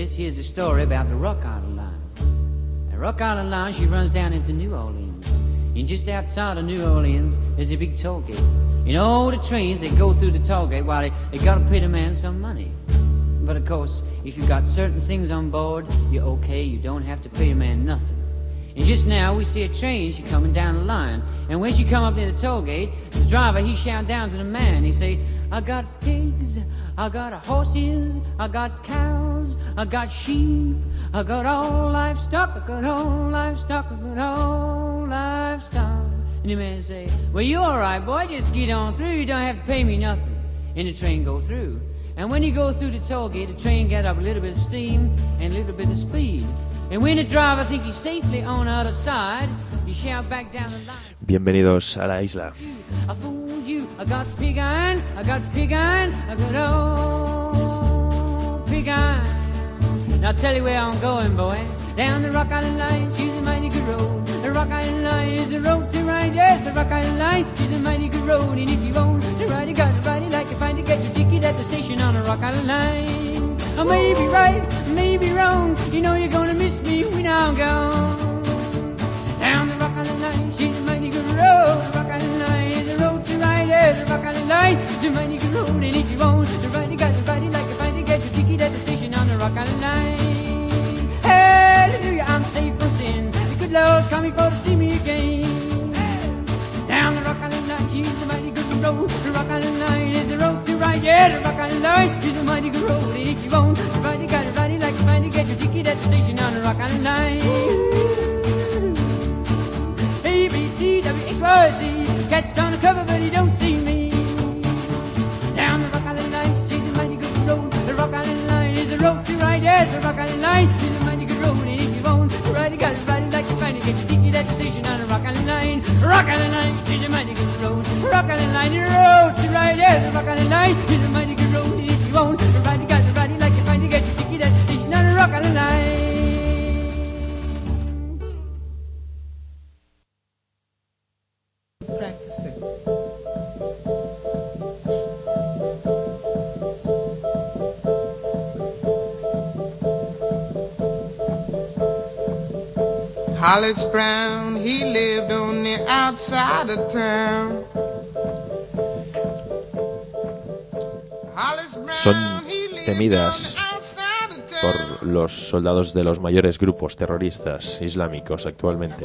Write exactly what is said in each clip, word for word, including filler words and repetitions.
this, here's a story about the Rock Island Line. The Rock Island Line, she runs down into New Orleans. And just outside of New Orleans, there's a big toll gate. You know, all the trains, they go through the toll gate while they, they gotta pay the man some money. But of course, if you've got certain things on board, you're okay, you don't have to pay a man nothing. And just now, we see a train, she coming down the line. And when she come up near the toll gate, the driver, he shout down to the man, he say, I got pigs, I got horses, I got cows, I got sheep, I got all livestock, I got all livestock, I got all livestock. And the man say, well, you all right, boy, just get on through, you don't have to pay me nothing. And the train go through. And when you go through the toll gate, the train get up a little bit of steam and a little bit of speed. And when the driver think he's safely on the other side, he shout back down the line. Bienvenidos a la isla. I fooled you, I got pig iron, I got pig iron, I got old pig iron. Now I'll tell you where I'm going, boy. Down the Rock Island Line, she's a mighty good road. The Rock Island Line is the road to ride. Yes, the Rock Island Line, she's a mighty good road. And if you want to ride, you got to ride it like you find to get your ticket at the station on the Rock Island Line. I may be right, I may be wrong. You know you're gonna miss me when I'm gone. Down the Rock Island Line, she's a mighty good road. The Rock Island Line is the road to ride. Yes, the Rock Island Line is a mighty good road. And if you want to ride, you got to ride it like you find to get your ticket at the station on the Rock Island Line. Hallelujah, I'm safe from sin. The good Lord's coming for to see me again. Down the Rock Island Line, she's a mighty good road. The Rock Island Line is the road to ride. Yeah, the Rock Island Line is a mighty good road. And if you want to ride, you got to ride it like you find to get your ticket at the station on the Rock Island Line. A, B, C, W, X, Y, Z. Cat's on the cover, but he don't see me. Down the Rock Island Line, she's a mighty good road. The Rock Island Line is the road to ride. Yes, the Rock Island Line is a mighty good road. And if you want to ride, you got to ride it like you find to get your ticket at the station on the Rock Island Line. Rock Island Line, she's a mighty good road. Rock Island Line is the road to ride. Yes, the Rock Island Line is a mighty good road. And if you want to ride, you got to ride it like you find to get your ticket at the station on the Rock Island Line. Hollis Brown, he lived on the outside of town. Son temidas por los soldados de los mayores grupos terroristas islámicos actualmente.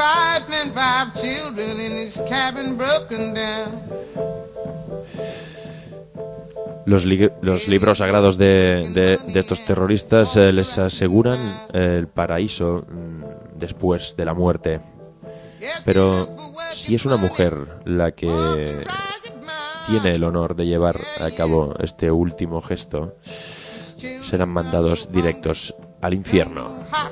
Los, li- los libros sagrados de, de, de estos terroristas eh, les aseguran el paraíso mm, después de la muerte. Pero si es una mujer la que tiene el honor de llevar a cabo este último gesto, serán mandados directos al infierno.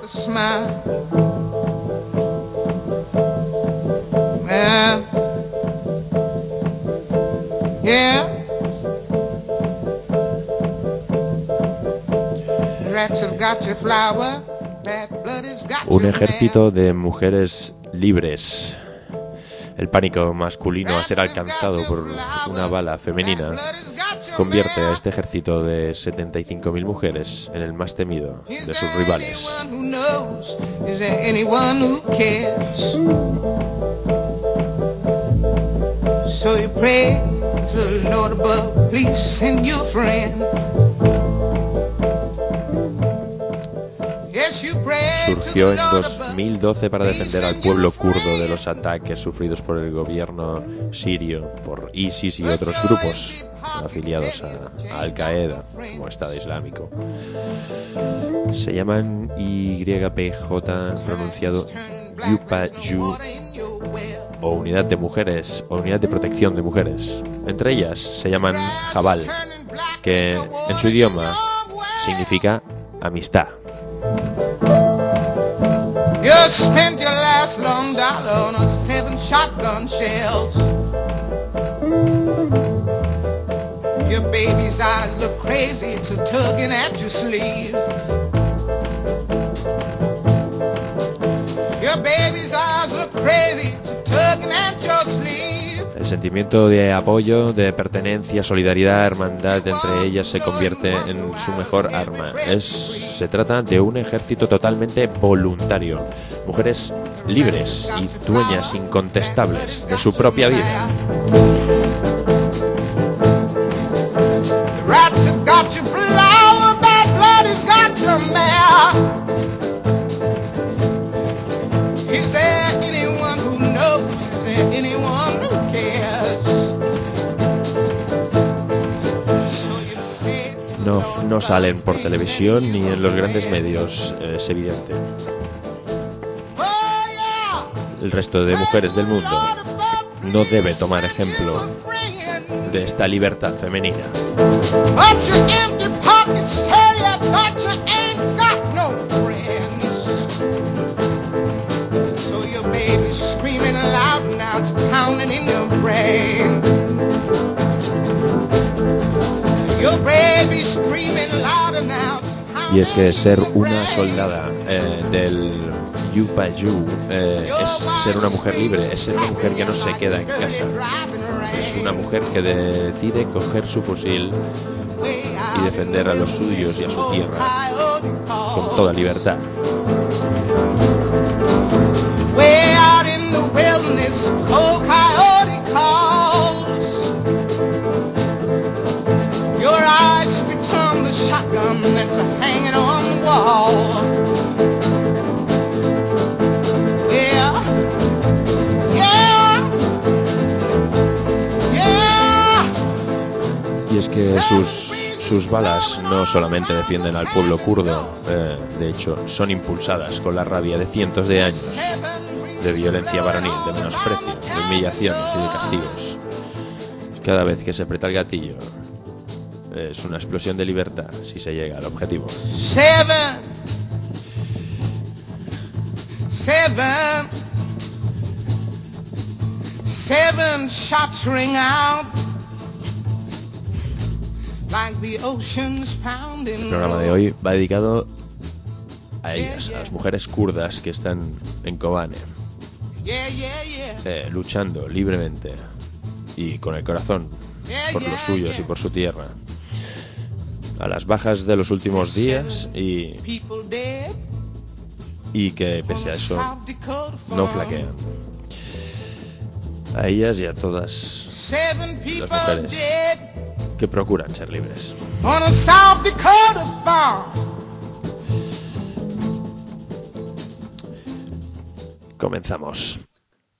Un ejército de mujeres libres. El pánico masculino a ser alcanzado por una bala femenina convierte a este ejército de setenta y cinco mil mujeres en el más temido de sus rivales. Surgió en dos mil doce para defender al pueblo kurdo de los ataques sufridos por el gobierno sirio, por ISIS y otros grupos afiliados a, a Al-Qaeda, como Estado Islámico. Se llaman Y P J, pronunciado Yupaju, o Unidad de Mujeres, o Unidad de Protección de Mujeres. Entre ellas se llaman Jabal, que en su idioma significa amistad. You spent your last long dollar on a seven shotgun shells. Your baby's eyes look crazy to tugging at your sleeve. Your baby's eyes look crazy to tugging at your sleeve. sentimiento de apoyo, de pertenencia, solidaridad, hermandad entre ellas se convierte en su mejor arma. Es, se trata de un ejército totalmente voluntario, mujeres libres y dueñas incontestables de su propia vida. No, no salen por televisión ni en los grandes medios, es evidente. El resto de mujeres del mundo no debe tomar ejemplo de esta libertad femenina. Y es que ser una soldada eh, del Yupayu eh, es ser una mujer libre, es ser una mujer que no se queda en casa, es una mujer que decide coger su fusil y defender a los suyos y a su tierra con toda libertad. Y es que sus, sus balas no solamente defienden al pueblo kurdo, eh, de hecho son impulsadas con la rabia de cientos de años de violencia varonil, de menosprecio, de humillaciones y de castigos. Cada vez que se aprieta el gatillo es una explosión de libertad si se llega al objetivo. Seven, seven, seven shots ring out like the oceans pounding. El programa de hoy va dedicado a ellas, a las mujeres kurdas que están en Kobane, eh, luchando libremente y con el corazón por los suyos y por su tierra. A las bajas de los últimos días y, y que pese a eso no flaquean. A ellas y a todas las mujeres que procuran ser libres. Comenzamos.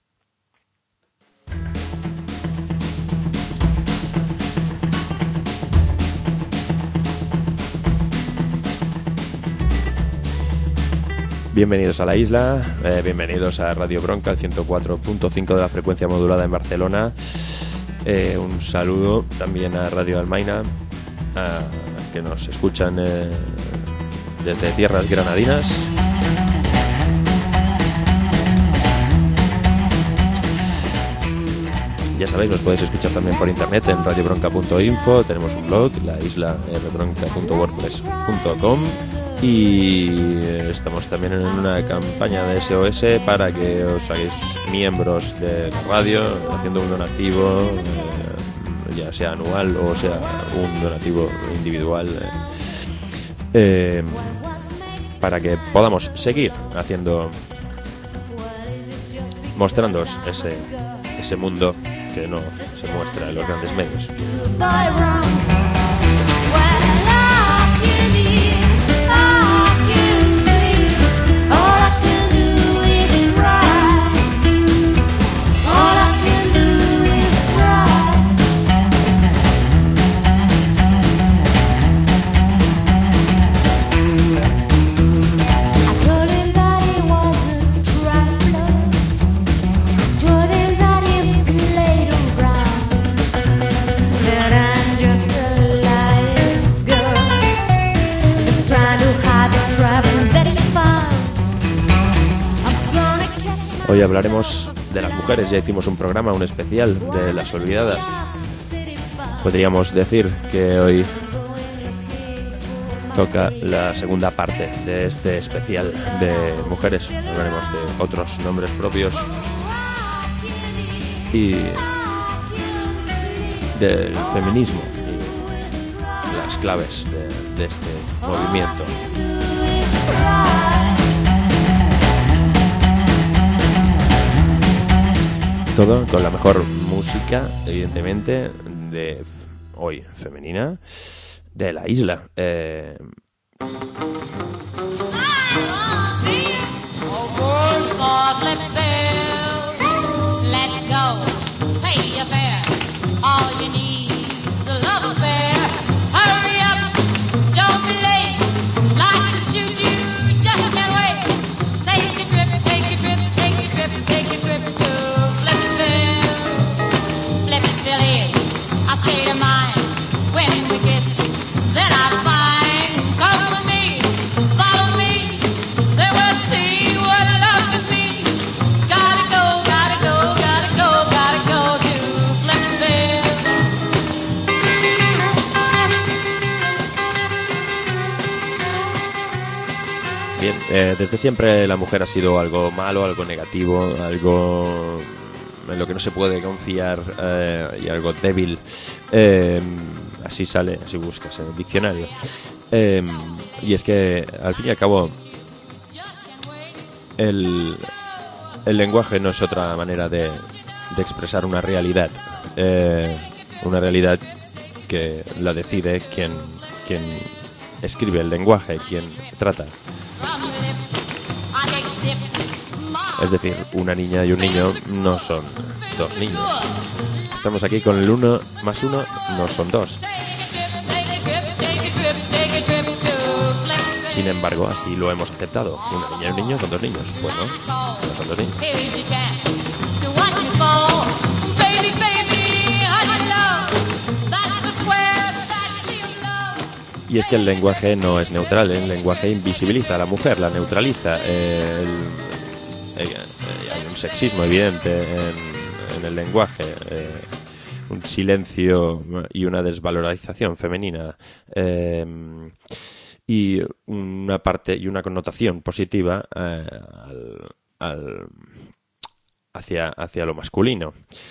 Bienvenidos a la isla, eh, bienvenidos a Radio Bronca, el ciento cuatro punto cinco de la frecuencia modulada en Barcelona. Eh, un saludo también a Radio Almaina, a, que nos escuchan eh, desde tierras granadinas. Ya sabéis, nos podéis escuchar también por internet en radio bronca punto info. Tenemos un blog, la isla r bronca punto wordpress punto com. Y estamos también en una campaña de S O S para que os hagáis miembros de la radio, haciendo un donativo, eh, ya sea anual o sea un donativo individual, eh, eh, para que podamos seguir haciendo, mostrándoos ese, ese mundo que no se muestra en los grandes medios. Hoy hablaremos de las mujeres, ya hicimos un programa, un especial de las olvidadas. Podríamos decir que hoy toca la segunda parte de este especial de mujeres. Hablaremos de otros nombres propios y del feminismo y las claves de, de este movimiento. Todo con la mejor música, evidentemente, de hoy femenina de la isla. Eh... Eh, desde siempre la mujer ha sido algo malo, algo negativo, algo en lo que no se puede confiar eh, y algo débil. Eh, así sale, así buscas en el diccionario. Eh, y es que, al fin y al cabo, el, el lenguaje no es otra manera de, de expresar una realidad. Eh, una realidad que la decide quien, quien escribe el lenguaje, quien trata. Es decir, una niña y un niño no son dos niños. Estamos aquí con el uno más uno, no son dos. Sin embargo, así lo hemos aceptado. Una niña y un niño son dos niños. Pues no, no son dos niños. Y es que el lenguaje no es neutral, el lenguaje invisibiliza a la mujer, la neutraliza. Eh, el, eh, hay un sexismo evidente en, en el lenguaje, eh, un silencio y una desvalorización femenina, eh, y una parte y una connotación positiva eh, al, al, hacia, hacia lo masculino.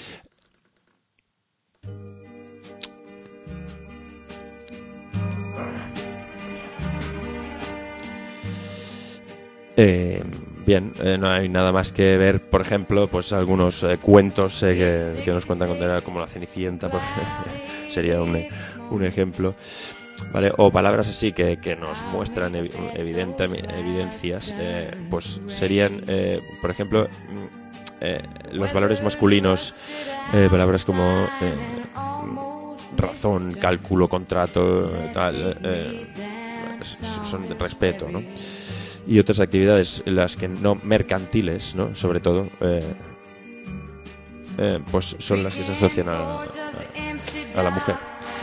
Eh, bien, eh, no hay nada más que ver, por ejemplo, pues algunos eh, cuentos eh, que, que nos cuentan contar, como La Cenicienta, pues, sería un, un ejemplo, ¿vale? O palabras así que, que nos muestran ev- evidente, evidencias, eh, pues serían, eh, por ejemplo, eh, los valores masculinos, eh, palabras como eh, razón, cálculo, contrato, tal, eh, son de respeto, ¿no? Y otras actividades, las que no mercantiles, ¿no? Sobre todo, eh, eh, pues son las que se asocian a, a, a la mujer.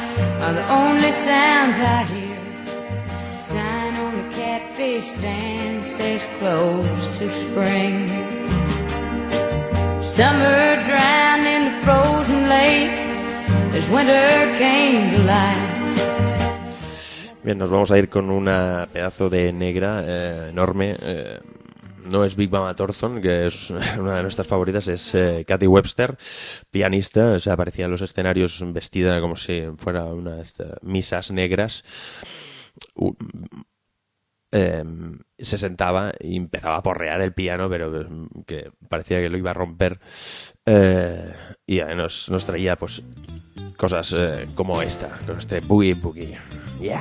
Summer drowned in the frozen lake as winter came to light. Bien, nos vamos a ir con una pedazo de negra eh, enorme. Eh, no es Big Mama Thornton, que es una de nuestras favoritas, es eh, Katy Webster, pianista. O sea, aparecía en los escenarios vestida como si fuera unas uh, misas negras. Uh, eh, se sentaba y empezaba a porrear el piano, pero que parecía que lo iba a romper. Eh, y eh, nos, nos traía pues cosas eh, como esta, con este Boogie Boogie. Yeah.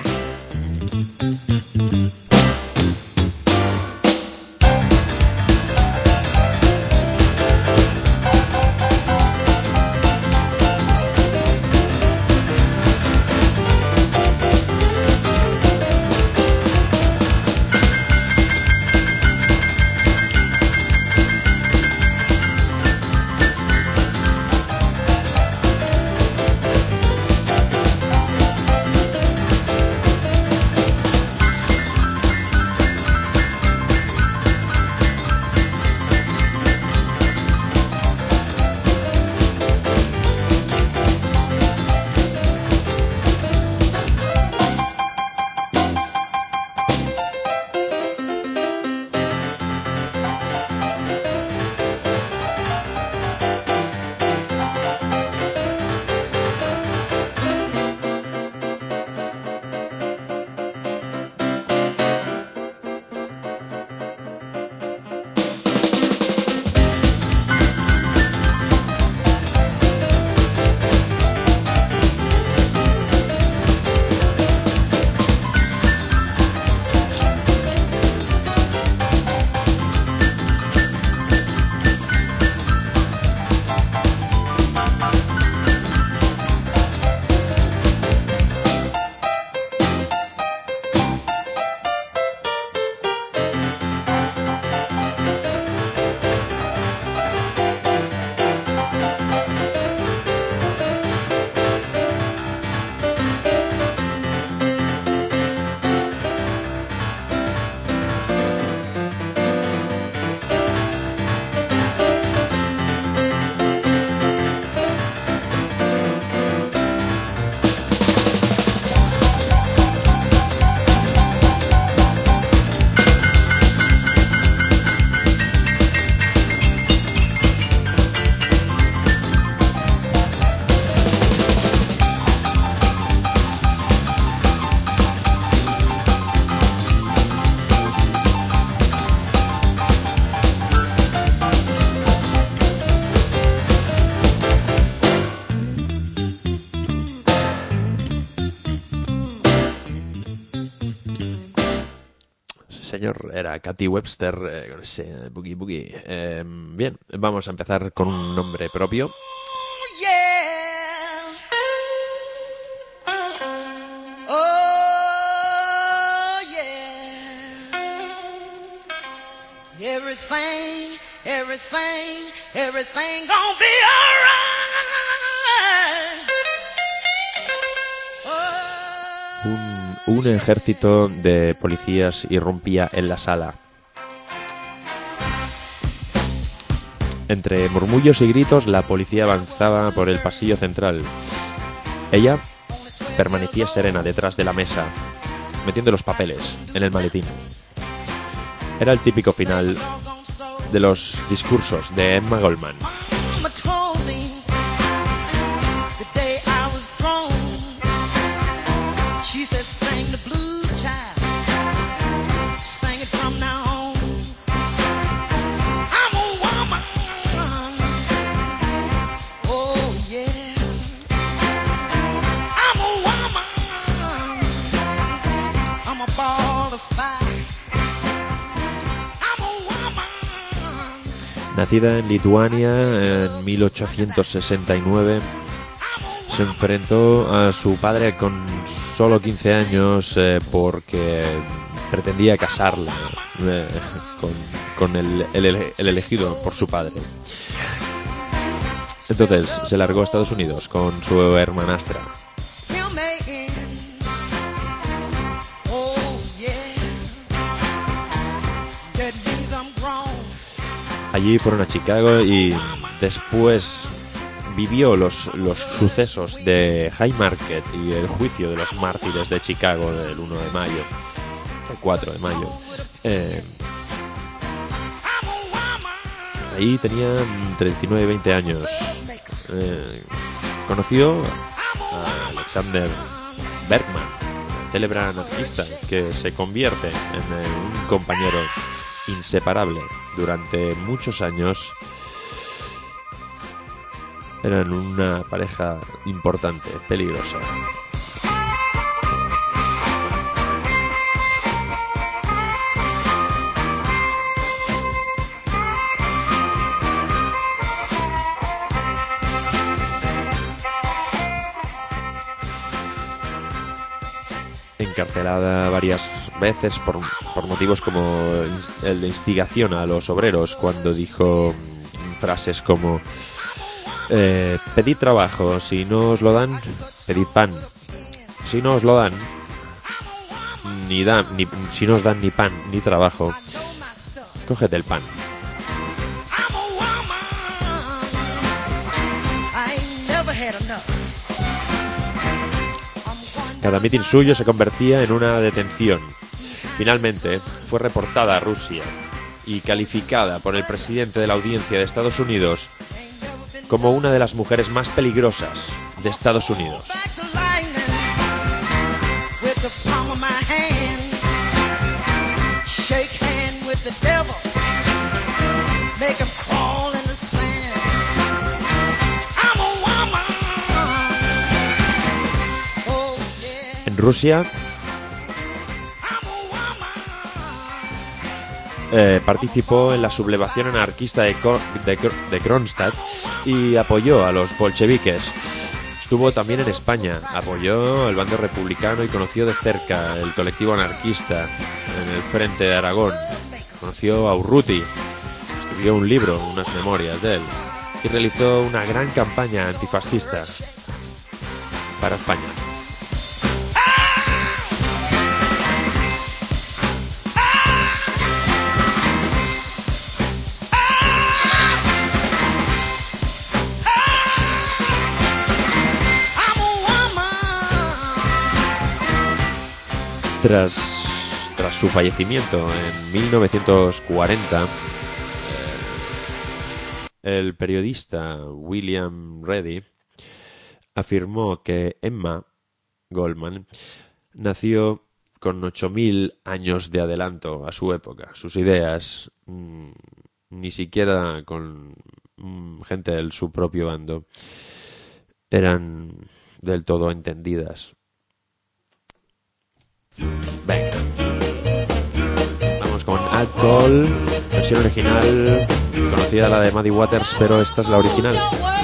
mayor era Katy Webster eh, con ese Boogie Boogie. Eh, bien, vamos a empezar con un nombre propio. Everything, everything, everything gonna be alright. Un, un ejército de policías irrumpía en la sala. Entre murmullos y gritos, la policía avanzaba por el pasillo central. Ella permanecía serena detrás de la mesa, metiendo los papeles en el maletín. Era el típico final de los discursos de Emma Goldman. Nacida en Lituania en mil ochocientos sesenta y nueve, se enfrentó a su padre con solo quince años eh, porque pretendía casarla eh, con, con el, el, el elegido por su padre. Entonces se largó a Estados Unidos con su hermanastra. Allí fueron a Chicago y después vivió los, los sucesos de Haymarket y el juicio de los mártires de Chicago del uno de mayo, el cuatro de mayo. Eh, ahí tenía entre diecinueve y veinte años. Eh, conoció a Alexander Bergman, célebre anarquista que se convierte en un compañero inseparable durante muchos años. Eran una pareja importante, peligrosa. Encarcelada varias veces por, por motivos como el de instigación a los obreros, cuando dijo frases como eh, pedid trabajo, si no os lo dan, pedid pan, si no os lo dan ni dan ni, si no os dan ni pan ni trabajo, cógete el pan. Cada mitin suyo se convertía en una detención. Finalmente, fue reportada a Rusia y calificada por el presidente de la Audiencia de Estados Unidos como una de las mujeres más peligrosas de Estados Unidos. En Rusia eh, participó en la sublevación anarquista de, de, de Kronstadt y apoyó a los bolcheviques. Estuvo también en España, apoyó al bando republicano y conoció de cerca el colectivo anarquista en el frente de Aragón. Conoció a Urruti, escribió un libro, unas memorias de él, y realizó una gran campaña antifascista para España. Tras, tras su fallecimiento en mil novecientos cuarenta, eh, el periodista William Ready afirmó que Emma Goldman nació con ocho mil años de adelanto a su época. Sus ideas, mmm, ni siquiera con mmm, gente de su propio bando, eran del todo entendidas. Venga, vamos Seguimos con Alcohol, versión original, conocida la de Muddy Waters, pero esta es la original.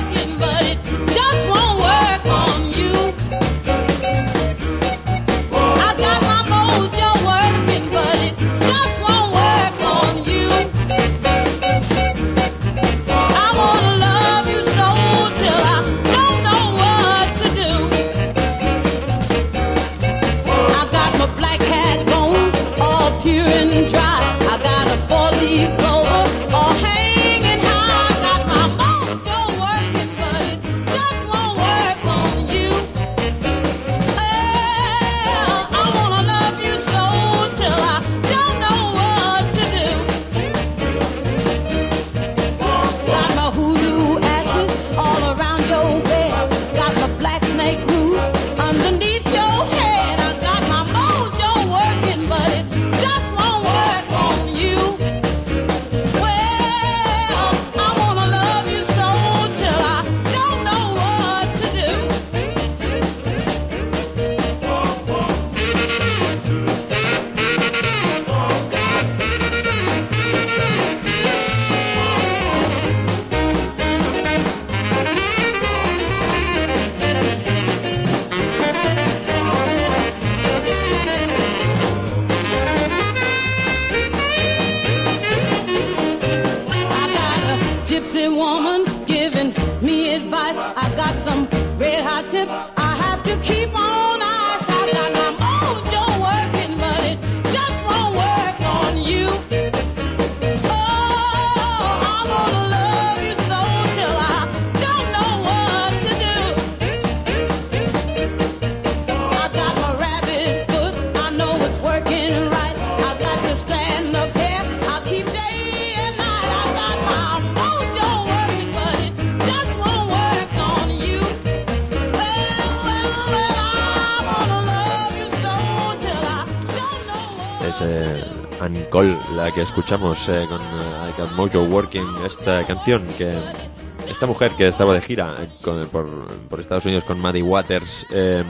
Cole, la que escuchamos eh, con uh, I Got Mojo Working, esta canción que esta mujer que estaba de gira eh, con, por, por Estados Unidos con Muddy Waters eh,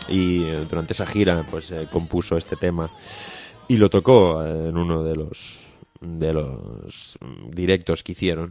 y durante esa gira pues eh, compuso este tema y lo tocó eh, en uno de los de los directos que hicieron.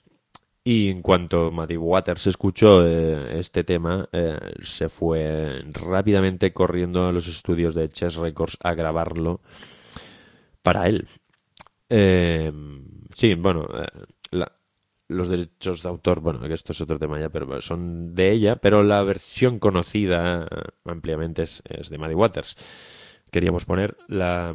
Y en cuanto Muddy Waters escuchó eh, este tema, eh, se fue rápidamente corriendo a los estudios de Chess Records a grabarlo para él. Eh, sí, bueno, eh, la, los derechos de autor, bueno, que esto es otro tema ya, pero son de ella, pero la versión conocida eh, ampliamente es, es de Muddy Waters. Queríamos poner la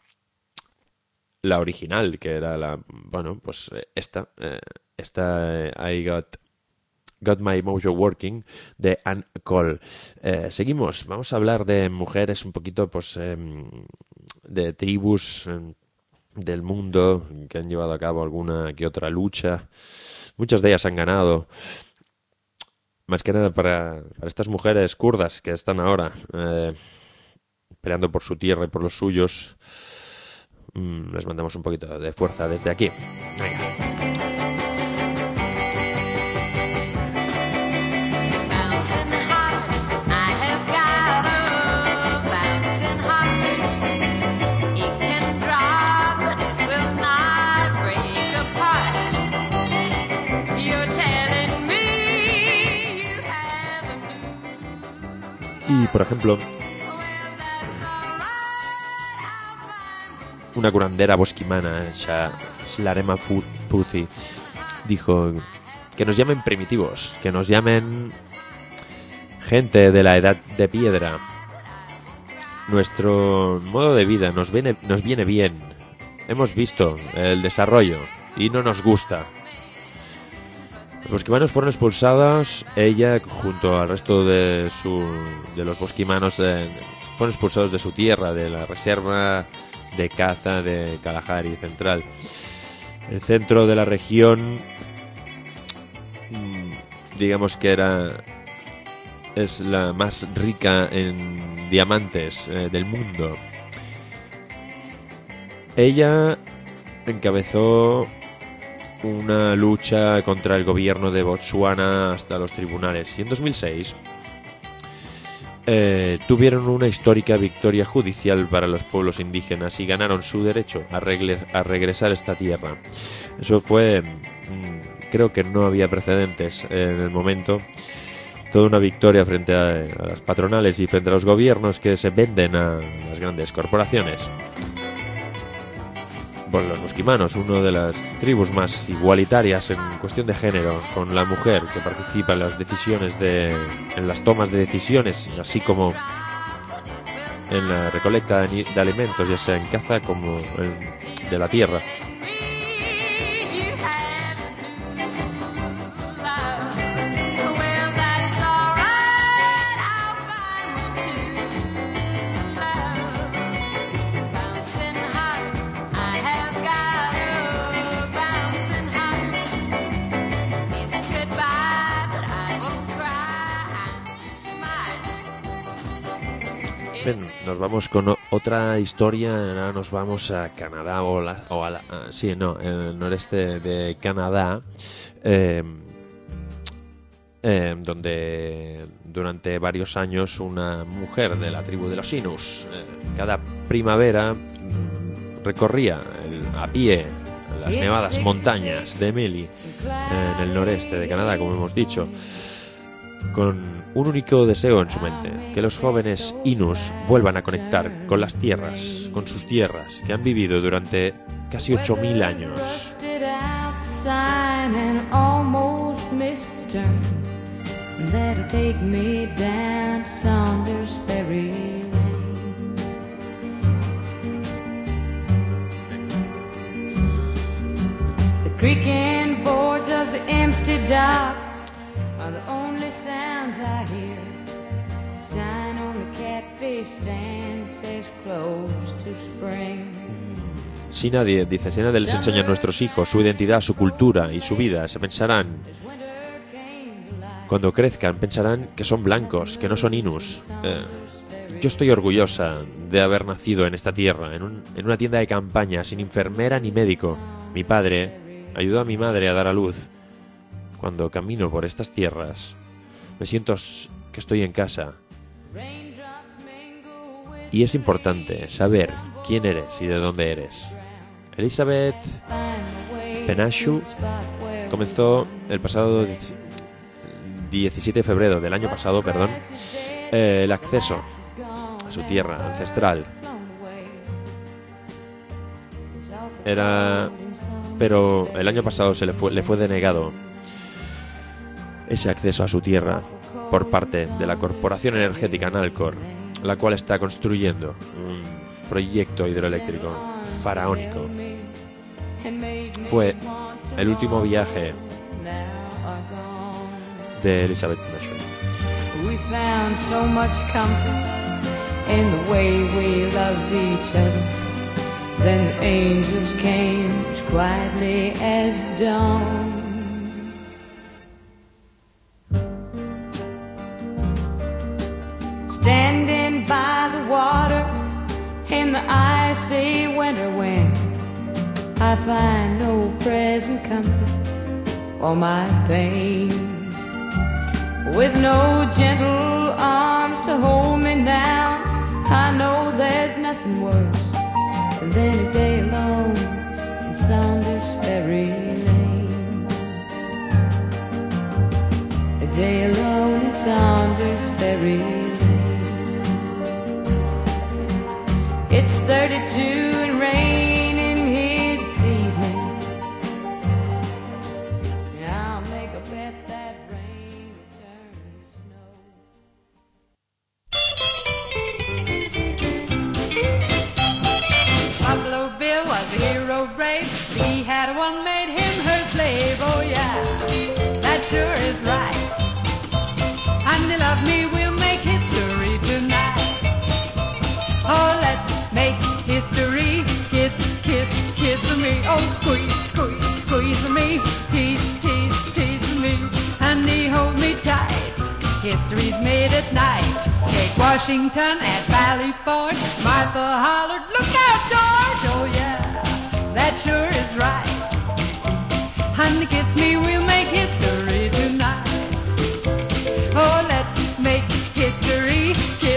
la original, que era la, bueno, pues esta, eh, esta eh, I Got Got My Mojo Working de Ann Cole. Eh, seguimos, vamos a hablar de mujeres un poquito, pues, eh, de tribus eh, del mundo que han llevado a cabo alguna que otra lucha. Muchas de ellas han ganado. Más que nada para, para estas mujeres kurdas que están ahora eh, peleando por su tierra y por los suyos. Mm, les mandamos un poquito de fuerza desde aquí. Venga. Y, por ejemplo, una curandera bosquimana, Shlarema Puthi, dijo que nos llamen primitivos, que nos llamen gente de la edad de piedra. Nuestro modo de vida nos viene, nos viene bien. Hemos visto el desarrollo y no nos gusta. Los bosquimanos fueron expulsados, ella junto al resto de su de los bosquimanos eh, fueron expulsados de su tierra, de la reserva de caza de Kalahari Central. El centro de la región, digamos que era es la más rica en diamantes eh, del mundo. Ella encabezó una lucha contra el gobierno de Botsuana hasta los tribunales. Y en dos mil seis eh, tuvieron una histórica victoria judicial para los pueblos indígenas y ganaron su derecho a, regle- a regresar a esta tierra. Eso fue, mmm, creo que no había precedentes en el momento. Toda una victoria frente a, a las patronales y frente a los gobiernos que se venden a las grandes corporaciones. Bueno, los bosquimanos, una de las tribus más igualitarias en cuestión de género, con la mujer que participa en las decisiones de, en las tomas de decisiones, así como en la recolecta de, de alimentos, ya sea en caza como en, de la tierra. Bien, nos vamos con otra historia. Ahora nos vamos a Canadá o, la, o a la, uh, sí, no, en el noreste de Canadá, eh, eh, donde durante varios años una mujer de la tribu de los Inus, eh, cada primavera mm, recorría el, a pie las nevadas montañas de Mealy, en el noreste de Canadá, como hemos dicho, con un único deseo en su mente: que los jóvenes Inus vuelvan a conectar con las tierras, con sus tierras, que han vivido durante casi ocho mil años. The creaking boards of the empty dock are the only sounds I hear. Sign on the catfish stand says close to spring. Si nadie, dice, si nadie les enseña a nuestros hijos su identidad, su cultura y su vida, se pensarán, cuando crezcan, pensarán que son blancos, que no son Inus. Eh, yo estoy orgullosa de haber nacido en esta tierra, en, un, en una tienda de campaña, sin enfermera ni médico. Mi padre ayudó a mi madre a dar a luz. Cuando camino por estas tierras, me siento que estoy en casa. Y es importante saber quién eres y de dónde eres. Elizabeth Penashu comenzó el pasado diecisiete de febrero del año pasado, perdón, eh, el acceso a su tierra ancestral. Era, pero el año pasado se le fue, le fue denegado ese acceso a su tierra por parte de la corporación energética Nalcor, la cual está construyendo un proyecto hidroeléctrico faraónico. Fue el último viaje de Elizabeth Penashu. We found so much comfort in the way we loved each other. Then the angels came as quietly as the dawn. Standing by the water in the icy winter wind, I find no present comfort for my pain. With no gentle arms to hold me now, I know there's nothing worse than a day alone in Saunders Ferry Lane. A day alone in Saunders Ferry Lane. It's thirty-two and raining here this evening. I'll make a bet that rain will turn to snow. Buffalo Bill was a hero brave. He had one made him her slave. Oh yeah, that sure is right. And they love me, we'll make history tonight. Oh, let's make history. Kiss, kiss, kiss me. Oh, squeeze, squeeze, squeeze me. Tease, tease, tease me. And he hold me tight. History's made at night. Take Washington at Valley Forge. Martha hollered, look out, George. Oh, yeah, that sure is right. And kiss me, we'll make history tonight. Oh, let's make history. Kiss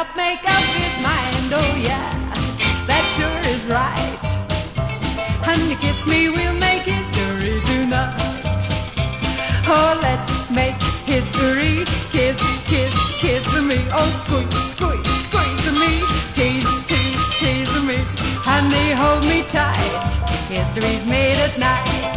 not make up his mind. Oh yeah, that sure is right. Honey, kiss me, we'll make history tonight. Oh, let's make history. Kiss, kiss, kiss me. Oh, squeeze, squeeze, squeeze me. Tease, tease, tease me. Honey, hold me tight. History's made at night.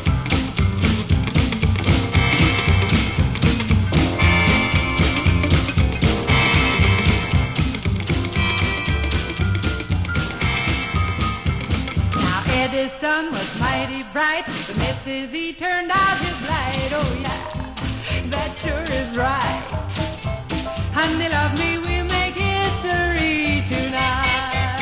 Eddie's sun was mighty bright, but Missus E turned out his light. Oh yeah, that sure is right. Honey, love me, we make history tonight.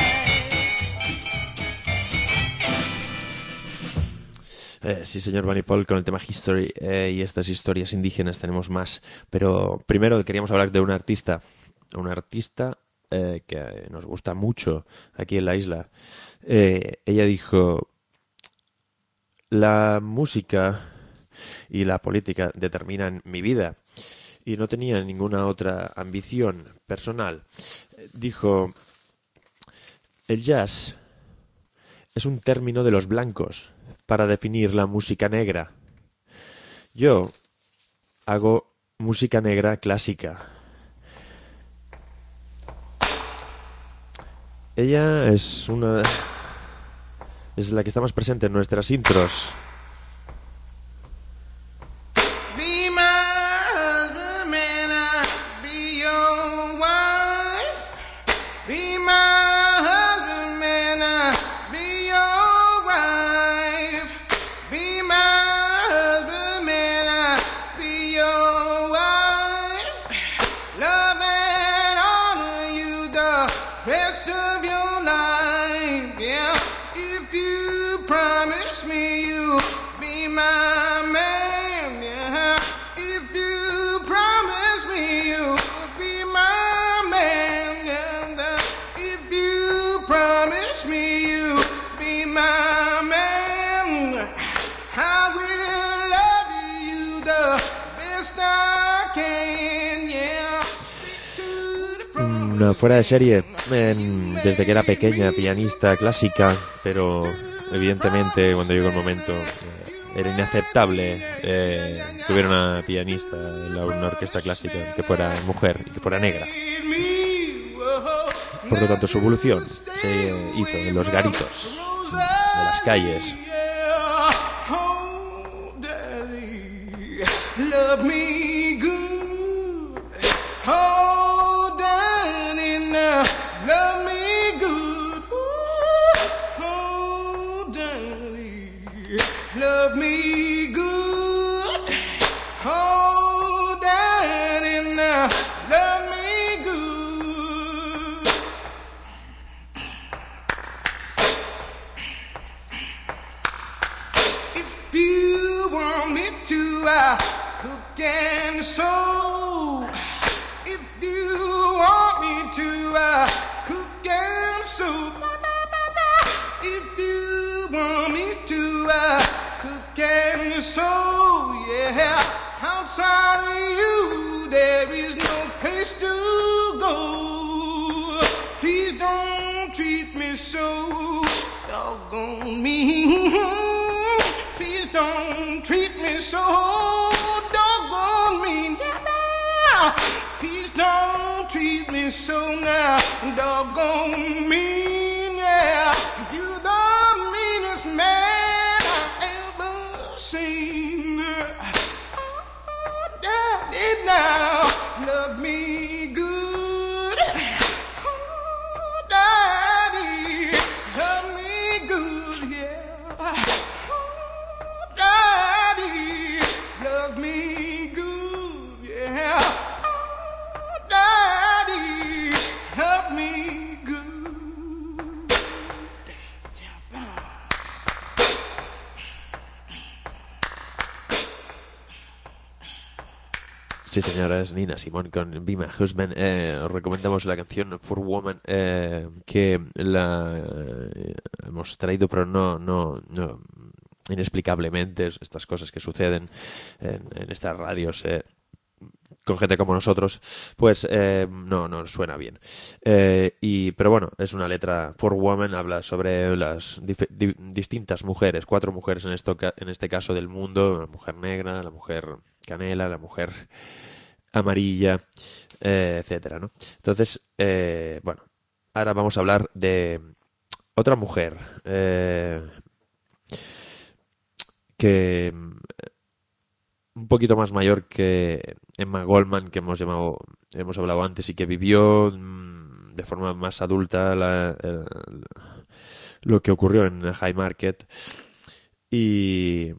Eh, sí, señor Bunny Paul, con el tema History eh, y estas historias indígenas tenemos más. Pero primero queríamos hablar de un artista, un artista eh, que nos gusta mucho aquí en la isla. Eh, ella dijo: la música y la política determinan mi vida, y no tenía ninguna otra ambición personal. Dijo: el jazz es un término de los blancos para definir la música negra. Yo hago música negra clásica. Ella es una... es la que está más presente en nuestras intros. Be my husband, man, I'll be your wife. Be my husband, man, I'll be your wife. Be my husband, man, I'll be your wife. Love and honor you the rest of your life, yeah. If you promise me you'll be my man, yeah. If you promise me you'll be my man, yeah. If you promise me you'll be my man, I will love you the best I can, yeah. Una fuera de serie, en, desde que era pequeña, pianista clásica, pero evidentemente cuando llegó el momento eh, era inaceptable eh, que hubiera una pianista en la, una orquesta clásica que fuera mujer y que fuera negra. Por lo tanto, su evolución se hizo en los garitos de las calles. Love me good. Oh, darling, now love me good. Oh, darling, love me good. Oh, darling, now love me good. If you want me to, I cook and sew. If you want me to, I cook and sew. If you want me to, I cook and sew. Yeah, outside of you, there is no place to go. Please don't treat me so doggone mean. Please don't treat me so doggone mean. Yeah, please don't treat me so now doggone mean. Yeah, you're the meanest man I ever seen. Oh, daddy, now love me good. Oh, daddy, love me good. Yeah. Daddy, love me good, yeah. Oh, Daddy, love me good. Sí, señora, es Nina Simone con Be My Husband. Eh, os recomendamos la canción For Woman, eh, que la eh, hemos traído, pero no, no, no inexplicablemente, estas cosas que suceden en, en estas radios, eh, con gente como nosotros, pues eh, no nos suena bien. Eh, y pero bueno, es una letra. For Woman habla sobre las dif- di- distintas mujeres, cuatro mujeres en esto ca- en este caso del mundo: la mujer negra, la mujer canela, la mujer amarilla, eh, etcétera, ¿no? Entonces, eh, bueno, ahora vamos a hablar de otra mujer eh, que un poquito más mayor que Emma Goldman, que hemos llamado, hemos hablado antes, y que vivió mm, de forma más adulta la, el- lo que ocurrió en High Market y,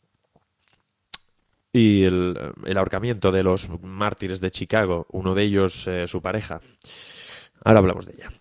y el, el ahorcamiento de los mártires de Chicago, uno de ellos eh, su pareja. Ahora hablamos de ella.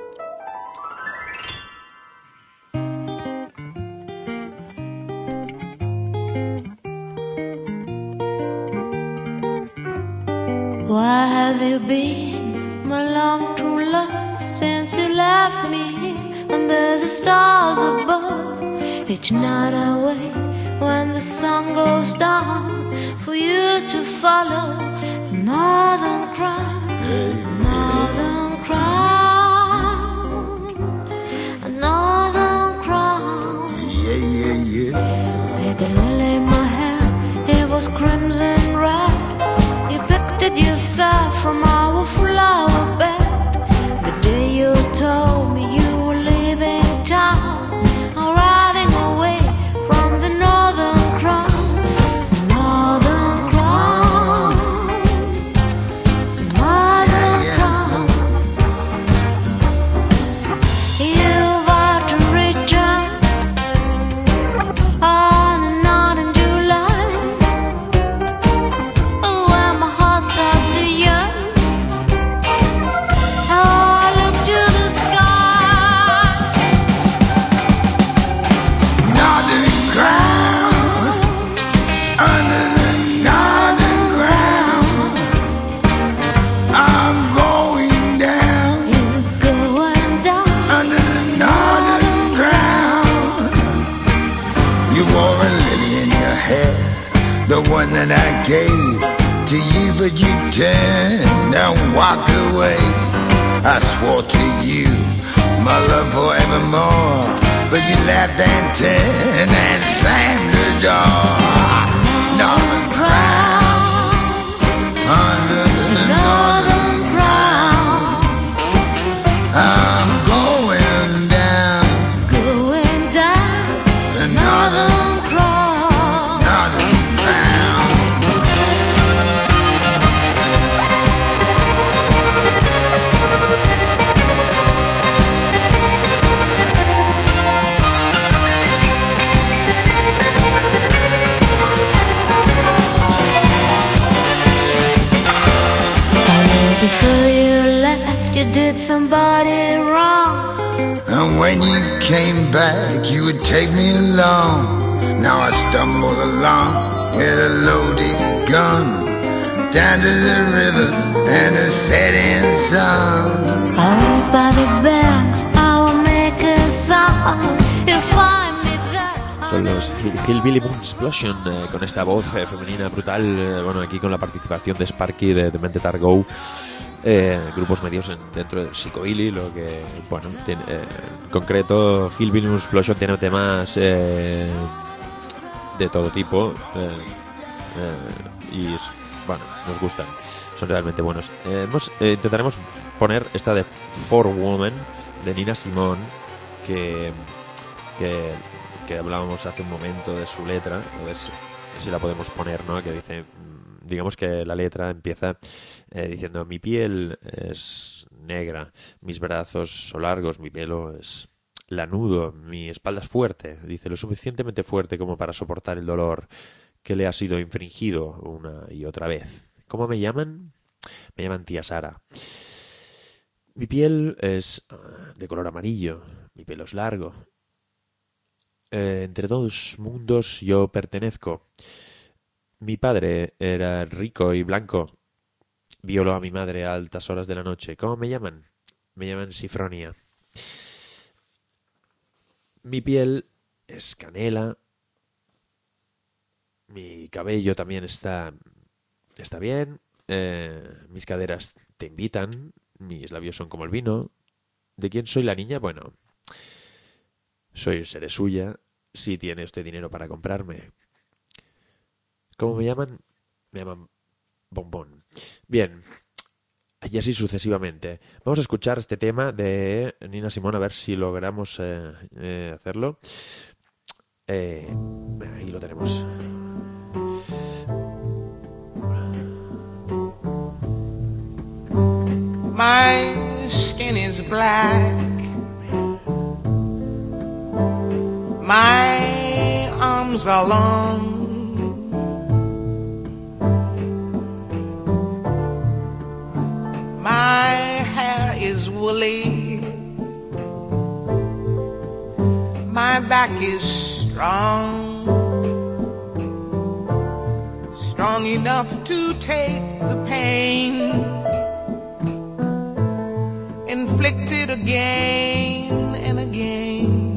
Why have you been my long true love since you left me under the stars above? Each night I wait when the sun goes down for you to follow the northern crown, northern crown, northern crown. Yeah, yeah, yeah. With the lily in my hair, it was crimson red. You picked it yourself from our flower bed. The day you told me you were leaving town, or riding away from the northern crown, northern crown, northern crown. You've got to return on the northern July, when my heart starts to yearn. Oh, I look to the sky. Northern ground, under the northern ground, I'm going down You're going down. under the northern ground. You wore a lily in your hair, the one that I gave to you, but you turned and walked away. I swore to you my love forevermore, but you laughed and turned and slammed the door. Northern crown, under the northern crown, I'm going down Going down. the northern, Crown. northern crown. Before you left, you did somebody wrong. And when you came back, you would take me along. Now I stumble along with a loaded gun, down to the river and a setting sun. I walk by the banks, I will make a sound. You'll find me there. Son los Hill- Hillbilly Moon Explosion, eh, con esta voz eh, femenina brutal, eh, bueno, aquí con la participación de Sparky de Demented Go, eh, grupos medios en, dentro de Psychobilly, lo que, bueno, tiene, eh, en concreto Hillbilly Moon Explosion tiene temas eh, de todo tipo, eh, eh, y, bueno, nos gustan, son realmente buenos. Eh, hemos, eh, intentaremos poner esta de For Woman, de Nina Simone, que... que que hablábamos hace un momento de su letra, a ver si, si la podemos poner, ¿no? Que dice, mm, digamos que la letra empieza eh, diciendo: mi piel es negra, mis brazos son largos, mi pelo es lanudo, mi espalda es fuerte, dice, lo suficientemente fuerte como para soportar el dolor que le ha sido infringido una y otra vez. ¿Cómo me llaman? Me llaman tía Sara. Mi piel es uh, de color amarillo, mi pelo es largo. Eh, entre dos mundos yo pertenezco. Mi padre era rico y blanco. Violó a mi madre a altas horas de la noche. ¿Cómo me llaman? Me llaman Sifronia. Mi piel es canela. Mi cabello también está, está bien. eh, mis caderas te invitan, mis labios son como el vino. ¿De quién soy la niña? Bueno, soy seré suya si tiene usted dinero para comprarme. ¿Cómo me llaman? Me llaman Bombón. Bien, y así sucesivamente. Vamos a escuchar este tema de Nina Simone, a ver si logramos eh, eh, hacerlo. Eh, ahí lo tenemos. My skin is black. My arms are long. My hair is woolly. My back is strong. Strong enough to take the pain inflicted again and again.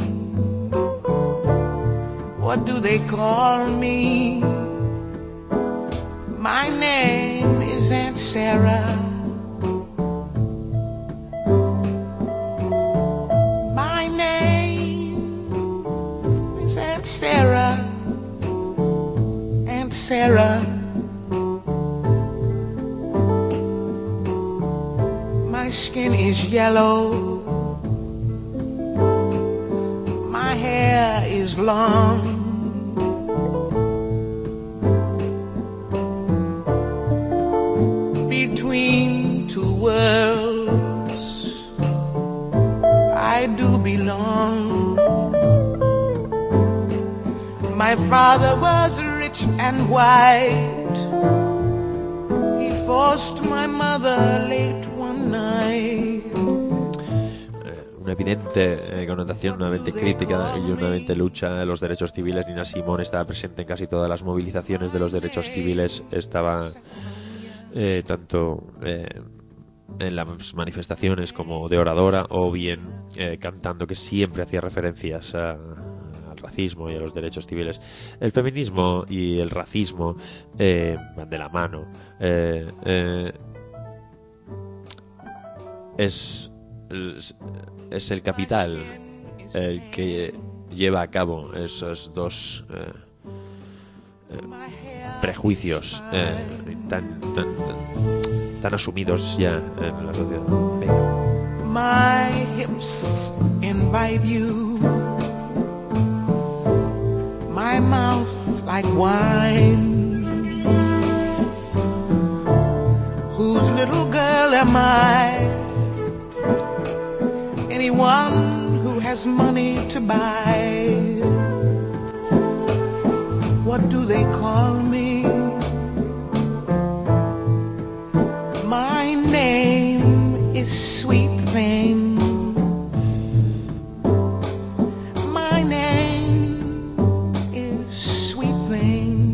What do they call me? My name is Aunt Sarah. My name is Aunt Sarah. Aunt Sarah. My skin is yellow. My hair is long. Between two worlds I do belong. My father was rich and white. He forced my mother late one night. Una evidente eh, connotación, una evidente crítica y una evidente lucha de los derechos civiles. Nina Simone estaba presente en casi todas las movilizaciones de los derechos civiles. Estaba eh, tanto eh, en las manifestaciones como de oradora, o bien eh, cantando, que siempre hacía referencias a, al racismo y a los derechos civiles. El feminismo y el racismo eh, van de la mano. Eh, eh, es... es el capital el que lleva a cabo esos dos eh, eh, prejuicios eh, tan, tan, tan, tan asumidos ya en la sociedad. Venga. My hips invite you, my mouth like wine. Whose little girl am I? Anyone who has money to buy. What do they call me? My name is Sweet Thing. My name is Sweet Thing.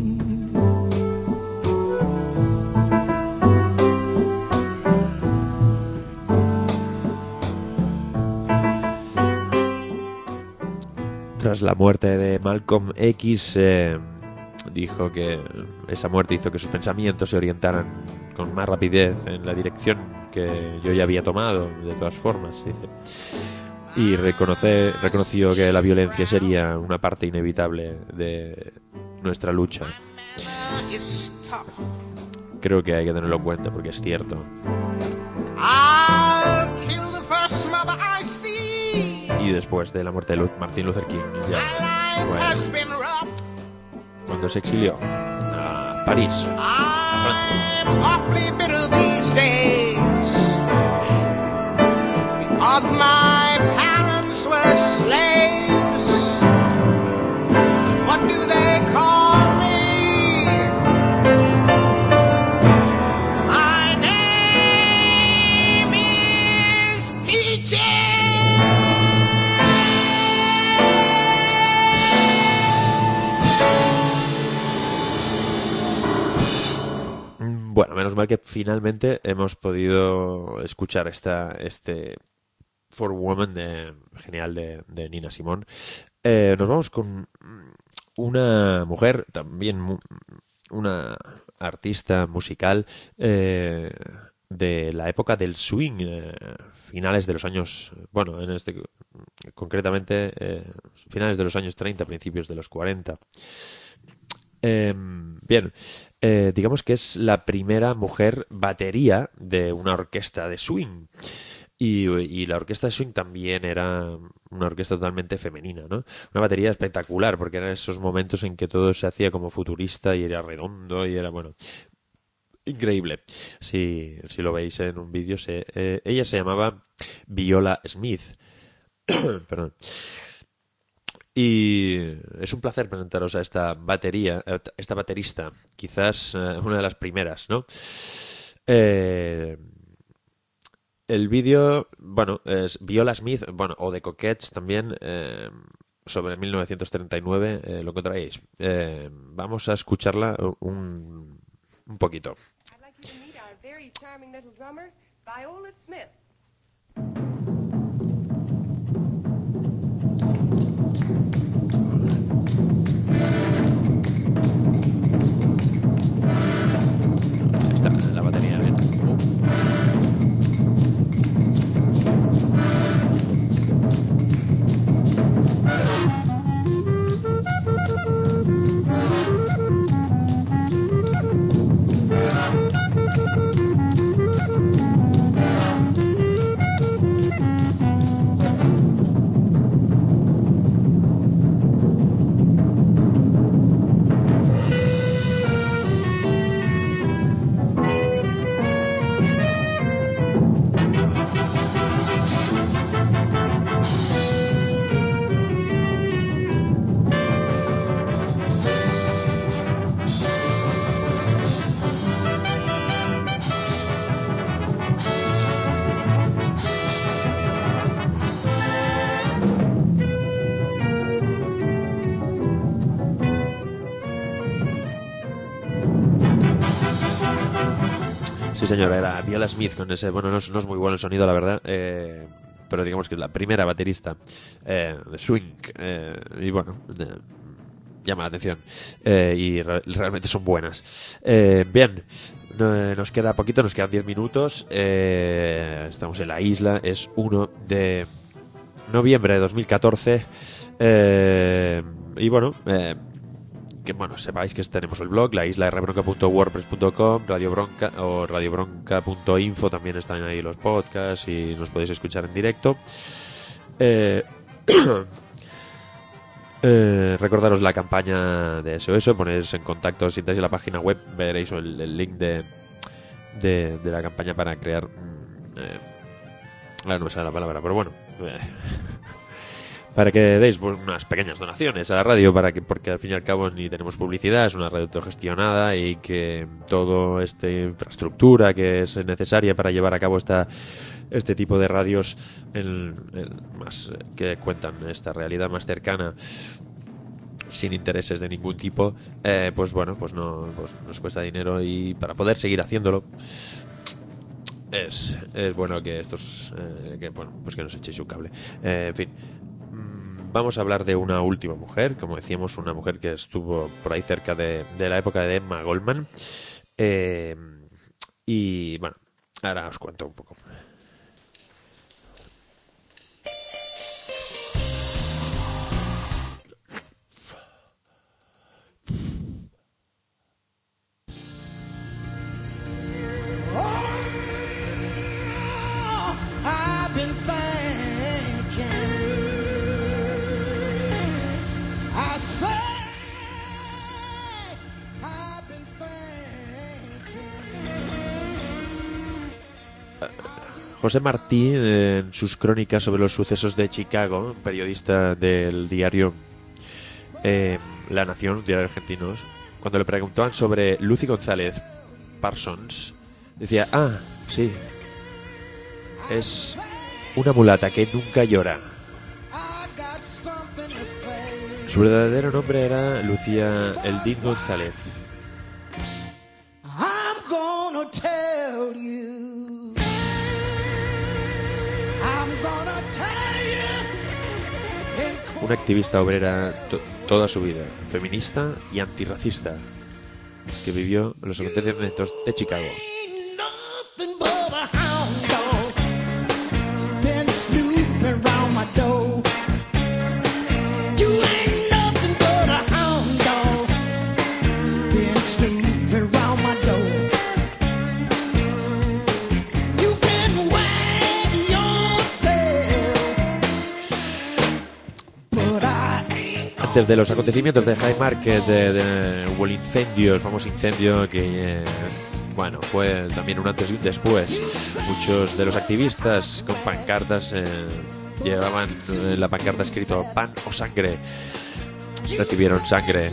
Tras la muerte de Malcolm X, eh, dijo que esa muerte hizo que sus pensamientos se orientaran con más rapidez en la dirección que yo ya había tomado, de todas formas, dice. Y reconoce, reconoció que la violencia sería una parte inevitable de nuestra lucha. Creo que hay que tenerlo en cuenta porque es cierto. Y después de la muerte de Martin Luther King, ya fue cuando se exilió a París, Bueno, menos mal que finalmente hemos podido escuchar esta, este For Woman de, genial de, de Nina Simone. Eh, nos vamos con una mujer también, una artista musical eh, de la época del swing, eh, finales de los años, bueno, en este concretamente eh, finales de los años treinta, principios de los cuarenta. Eh, bien, eh, digamos que es la primera mujer batería de una orquesta de swing. Y, y la orquesta de swing también era una orquesta totalmente femenina, ¿no? Una batería espectacular, porque eran esos momentos en que todo se hacía como futurista y era redondo y era, bueno, increíble. Si, si lo veis en un vídeo, se, eh, ella se llamaba Viola Smith. Perdón. Y es un placer presentaros a esta batería, esta baterista, quizás eh, una de las primeras, ¿no? Eh... El vídeo, bueno, es Viola Smith, bueno, o The Coquettes también, eh, sobre mil novecientos treinta y nueve, eh, lo encontraréis. Eh, vamos a escucharla un, un poquito. I'd like you to meet our very charming little drummer, Viola Smith. Ahí está, la batería, ¿eh? Sí, señora, era Viola Smith con ese... Bueno, no es, no es muy bueno el sonido, la verdad, eh, pero digamos que es la primera baterista eh, de swing. Eh, y bueno, eh, llama la atención. Eh, y re- realmente son buenas. Eh, bien, no, nos queda poquito, nos quedan diez minutos. Eh, estamos en la isla, es uno de noviembre de dos mil catorce. Eh, y bueno... Eh, que bueno, sepáis que tenemos el blog, la isla rbronca punto wordpress punto com, Radio Bronca o radiobronca punto info, también están ahí los podcasts y nos podéis escuchar en directo. Eh, eh, recordaros la campaña de S O S, ponéis en contacto, si entráis en la página web veréis el, el link de, de, de la campaña para crear... Eh, ahora no me sale la palabra, pero bueno... Eh, para que deis unas pequeñas donaciones a la radio, para que porque al fin y al cabo ni tenemos publicidad, es una radio autogestionada y que toda esta infraestructura que es necesaria para llevar a cabo esta este tipo de radios en, en más que cuentan esta realidad más cercana, sin intereses de ningún tipo, eh, pues bueno, pues no pues nos cuesta dinero, y para poder seguir haciéndolo es, es bueno que estos eh, que bueno pues que nos echéis un cable. Eh, en fin, vamos a hablar de una última mujer, como decíamos, una mujer que estuvo por ahí cerca de, de la época de Emma Goldman. Eh, y bueno, ahora os cuento un poco. José Martí, en sus crónicas sobre los sucesos de Chicago, periodista del diario eh, La Nación, un diario argentino, cuando le preguntaban sobre Lucy González Parsons, decía, ah, sí, es una mulata que nunca llora. Su verdadero nombre era Lucía Eldín González. I'm gonna tell you. Una activista obrera to- toda su vida, feminista y antirracista. que vivió los acontecimientos de Chicago. Antes de los acontecimientos de High Market, de, de, o el incendio, el famoso incendio que, eh, bueno, fue también un antes y un después. Muchos de los activistas con pancartas eh, llevaban en la pancarta escrito pan o sangre. Recibieron sangre.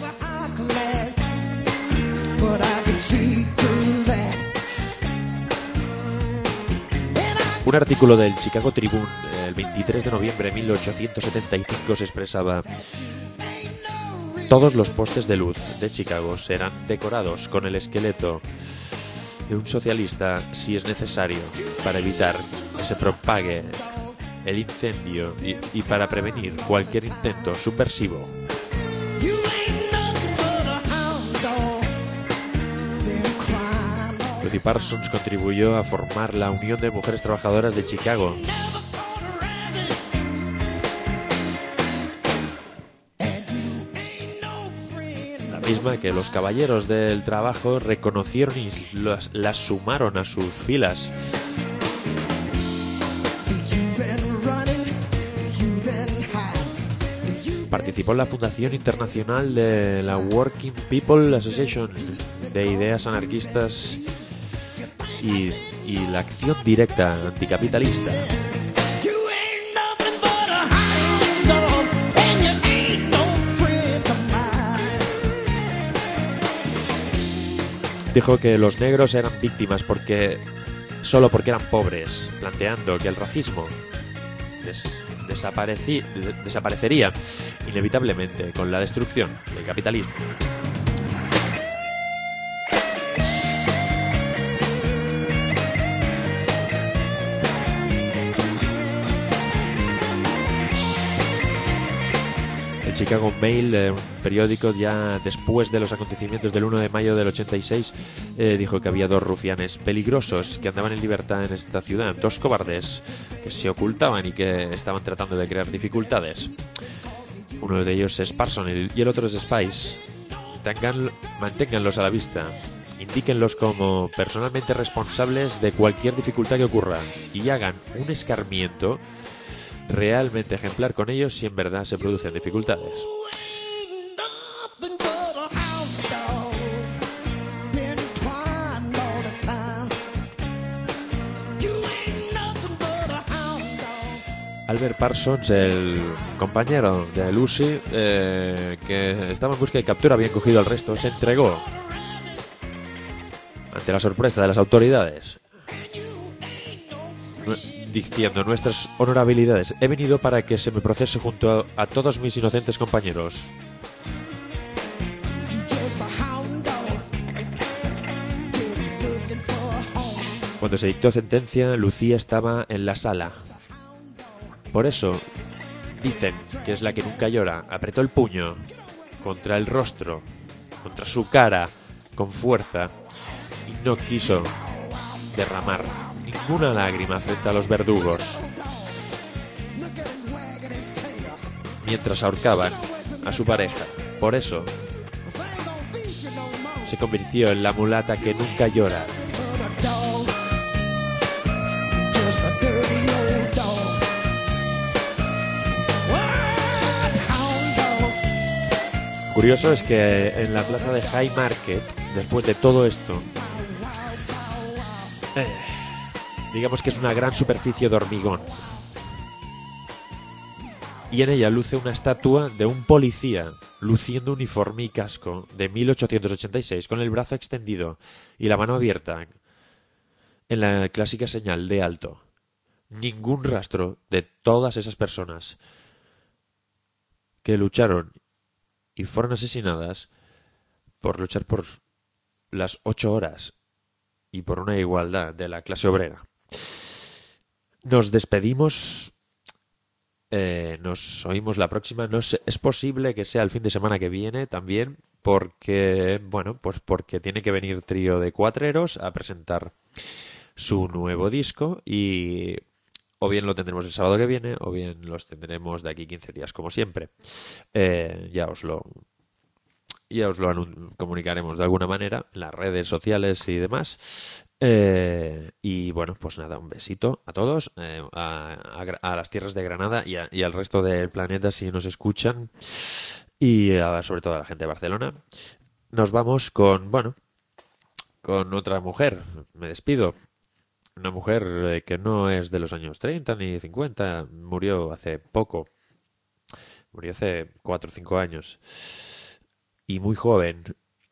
Un artículo del Chicago Tribune el veintitrés de noviembre de mil ochocientos setenta y cinco se expresaba: todos los postes de luz de Chicago serán decorados con el esqueleto de un socialista si es necesario para evitar que se propague el incendio y, y para prevenir cualquier intento subversivo. Lucy Parsons contribuyó a formar la Unión de Mujeres Trabajadoras de Chicago. La misma que los caballeros del trabajo reconocieron y las, las sumaron a sus filas. Participó en la Fundación Internacional de la Working People Association, de ideas anarquistas y, y la acción directa anticapitalista. Dijo que los negros eran víctimas porque solo porque eran pobres, planteando que el racismo des, desapareci, de, desaparecería inevitablemente con la destrucción del capitalismo. El Chicago Mail, eh, un periódico ya después de los acontecimientos del uno de mayo del ochenta y seis, eh, dijo que había dos rufianes peligrosos que andaban en libertad en esta ciudad, dos cobardes que se ocultaban y que estaban tratando de crear dificultades. Uno de ellos es Parson y el otro es Spice. Tengan, manténganlos a la vista, indíquenlos como personalmente responsables de cualquier dificultad que ocurra y hagan un escarmiento realmente ejemplar con ellos si en verdad se producen dificultades. Albert Parsons, el compañero de Lucy, eh, que estaba en busca de captura, había cogido al resto, se entregó ante la sorpresa de las autoridades, diciendo: nuestras honorabilidades, he venido para que se me procese junto a, a todos mis inocentes compañeros. Cuando se dictó sentencia, Lucía estaba en la sala. Por eso, dicen que es la que nunca llora. Apretó el puño contra el rostro, contra su cara, con fuerza, y no quiso derramar ninguna lágrima frente a los verdugos, mientras ahorcaban a su pareja. Por eso se convirtió en la mulata que nunca llora. Curioso es que en la plaza de High Market, después de todo esto, eh, digamos que es una gran superficie de hormigón, y en ella luce una estatua de un policía luciendo uniforme y casco de mil ochocientos ochenta y seis, con el brazo extendido y la mano abierta en la clásica señal de alto. Ningún rastro de todas esas personas que lucharon y fueron asesinadas por luchar por las ocho horas y por una igualdad de la clase obrera. Nos despedimos, eh, nos oímos la próxima. No sé, es posible que sea el fin de semana que viene también, porque, bueno, pues porque tiene que venir Trío de Cuatreros a presentar su nuevo disco y o bien lo tendremos el sábado que viene o bien los tendremos de aquí quince días, como siempre. Eh, ya os lo ya os lo anun- comunicaremos de alguna manera en las redes sociales y demás. Eh, y bueno, pues nada, un besito a todos, eh, a, a, a las tierras de Granada y, a, y al resto del planeta si nos escuchan, y a, sobre todo a la gente de Barcelona. Nos vamos con, bueno, con otra mujer. Me despido. Una mujer eh, que no es de los años treinta ni cincuenta, murió hace poco. Murió hace cuatro o cinco años. Y muy joven.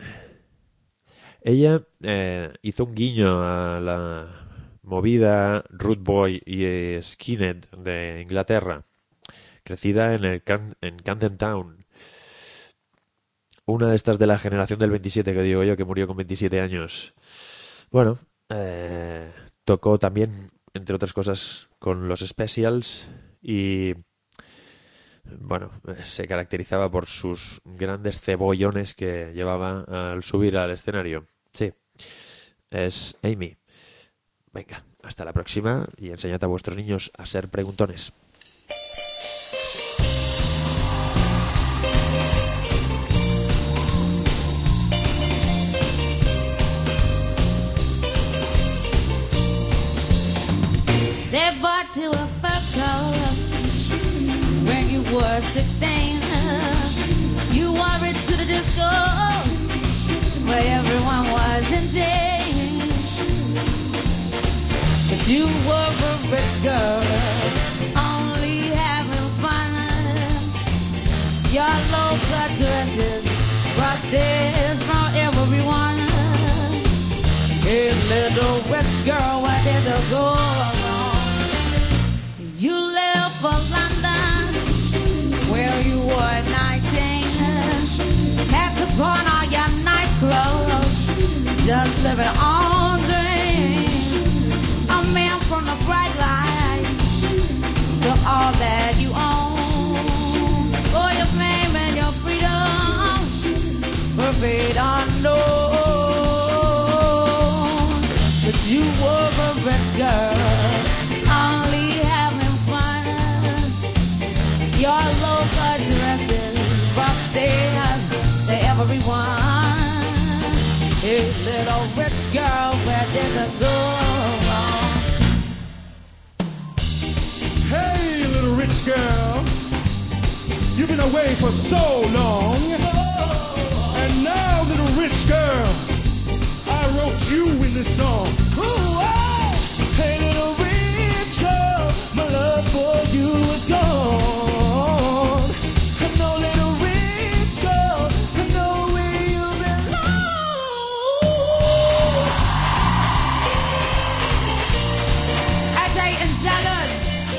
Ella eh, hizo un guiño a la movida Rude Boy y Skinhead de Inglaterra, crecida en, el Can- en Camden Town. Una de estas de la generación del veintisiete, que digo yo, que murió con veintisiete años. Bueno, eh, tocó también, entre otras cosas, con los Specials y, bueno, se caracterizaba por sus grandes cebollones que llevaba al subir al escenario. Sí, es Amy. Venga, hasta la próxima y enseñad a vuestros niños a ser preguntones. They bought you a fur coat when you were sixteen. You wore it to the disco where everyone was in danger. But you were a rich girl, only having fun. Your low-cut dresses brought stares from everyone. Hey, little rich girl, where did you go wrong? You left for London, where you were nineteen. Had to pawn all your nice clothes, just living on dreams. A man from the bright light to all that you own. For your fame and your freedom, perfect unknown. But you were a rich girl, only having fun. Your low-cut dresses brought stares to everyone. Hey, little rich girl, where did you go wrong? Hey, little rich girl, you've been away for so long. And now, little rich girl, I wrote you in this song. Ooh, oh. Hey, little rich girl, my love for you is gone. And no, little rich girl, I know where you belong. I take and salad.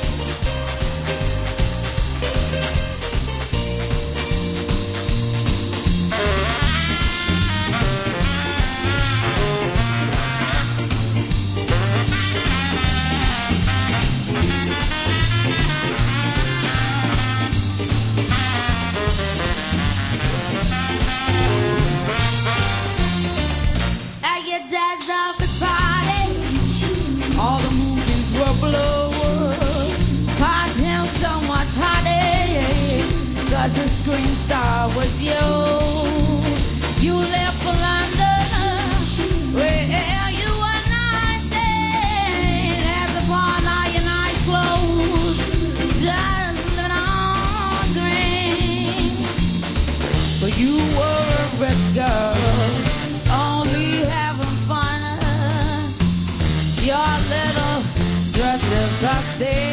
At your dad's office party, all the movies were blue. Caused him so much heartache, cause his screen star was you. You left for London, where you were nineteen. Had to pawn all your nice clothes, just living on dreams. But you were a rich girl, only having fun. Your little dresses are still